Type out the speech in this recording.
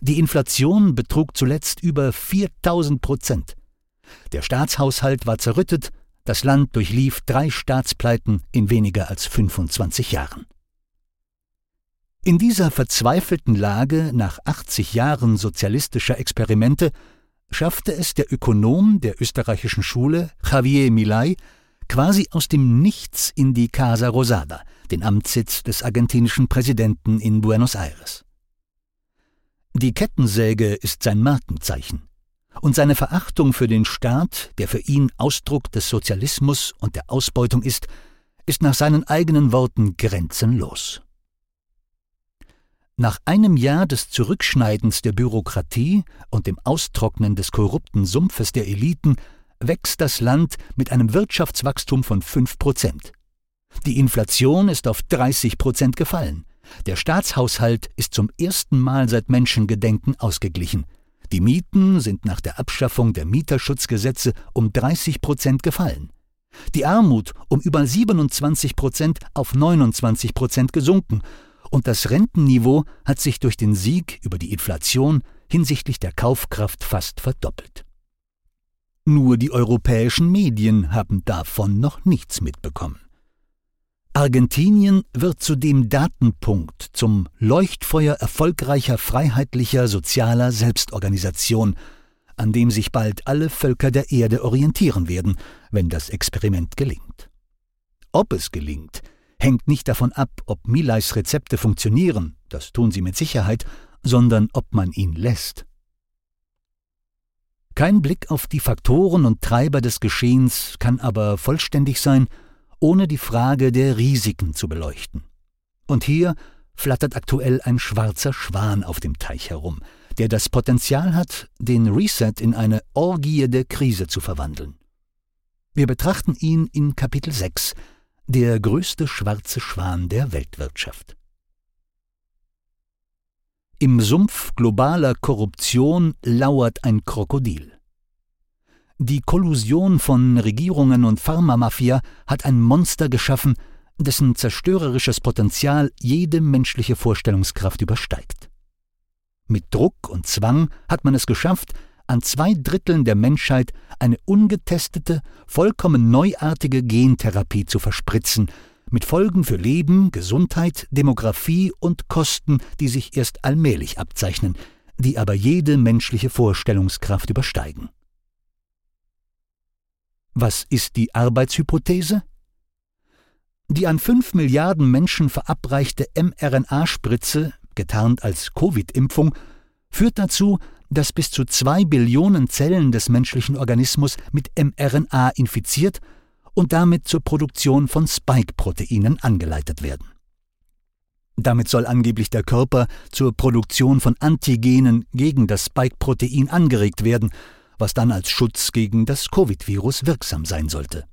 Die Inflation betrug zuletzt über 4.000%. Der Staatshaushalt war zerrüttet, das Land durchlief 3 Staatspleiten in weniger als 25 Jahren. In dieser verzweifelten Lage nach 80 Jahren sozialistischer Experimente schaffte es der Ökonom der österreichischen Schule, Javier Milei, quasi aus dem Nichts in die Casa Rosada, den Amtssitz des argentinischen Präsidenten in Buenos Aires. Die Kettensäge ist sein Markenzeichen, und seine Verachtung für den Staat, der für ihn Ausdruck des Sozialismus und der Ausbeutung ist nach seinen eigenen Worten grenzenlos. Nach einem Jahr des Zurückschneidens der Bürokratie und dem Austrocknen des korrupten Sumpfes der Eliten wächst das Land mit einem Wirtschaftswachstum von 5%. Die Inflation ist auf 30% gefallen. Der Staatshaushalt ist zum ersten Mal seit Menschengedenken ausgeglichen. Die Mieten sind nach der Abschaffung der Mieterschutzgesetze um 30% gefallen. Die Armut um über 27% auf 29% gesunken. Und das Rentenniveau hat sich durch den Sieg über die Inflation hinsichtlich der Kaufkraft fast verdoppelt. Nur die europäischen Medien haben davon noch nichts mitbekommen. Argentinien wird zu dem Datenpunkt, zum Leuchtfeuer erfolgreicher freiheitlicher sozialer Selbstorganisation, an dem sich bald alle Völker der Erde orientieren werden, wenn das Experiment gelingt. Ob es gelingt, hängt nicht davon ab, ob Mileis Rezepte funktionieren, das tun sie mit Sicherheit, sondern ob man ihn lässt. Kein Blick auf die Faktoren und Treiber des Geschehens kann aber vollständig sein, ohne die Frage der Risiken zu beleuchten. Und hier flattert aktuell ein schwarzer Schwan auf dem Teich herum, der das Potenzial hat, den Reset in eine Orgie der Krise zu verwandeln. Wir betrachten ihn in Kapitel 6, der größte schwarze Schwan der Weltwirtschaft. Im Sumpf globaler Korruption lauert ein Krokodil. Die Kollusion von Regierungen und Pharmamafia hat ein Monster geschaffen, dessen zerstörerisches Potenzial jede menschliche Vorstellungskraft übersteigt. Mit Druck und Zwang hat man es geschafft, an 2/3 der Menschheit eine ungetestete, vollkommen neuartige Gentherapie zu verspritzen, mit Folgen für Leben, Gesundheit, Demografie und Kosten, die sich erst allmählich abzeichnen, die aber jede menschliche Vorstellungskraft übersteigen. Was ist die Arbeitshypothese? Die an 5 Milliarden Menschen verabreichte mRNA-Spritze, getarnt als Covid-Impfung, führt dazu, dass bis zu 2 Billionen Zellen des menschlichen Organismus mit mRNA infiziert und damit zur Produktion von Spike-Proteinen angeleitet werden. Damit soll angeblich der Körper zur Produktion von Antigenen gegen das Spike-Protein angeregt werden, was dann als Schutz gegen das Covid-Virus wirksam sein sollte.